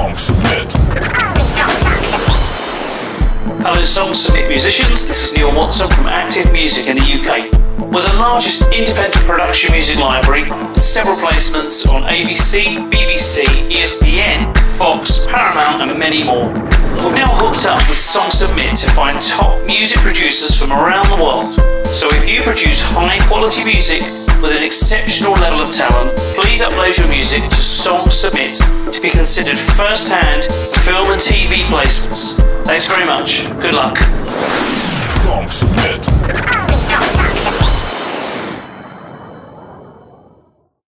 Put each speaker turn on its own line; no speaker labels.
Song Submit.
Hello Song Submit musicians, this is Neil Watson from Active Music in the UK. We're the largest independent production music library with several placements on ABC, BBC, ESPN, Fox, Paramount and many more. We've now hooked up with Song Submit to find top music producers from around the world. So if you produce high quality music with an exceptional level of talent, please upload your music to Song Submit to be considered first-hand film and TV placements. Thanks very much. Good luck.
Song Submit.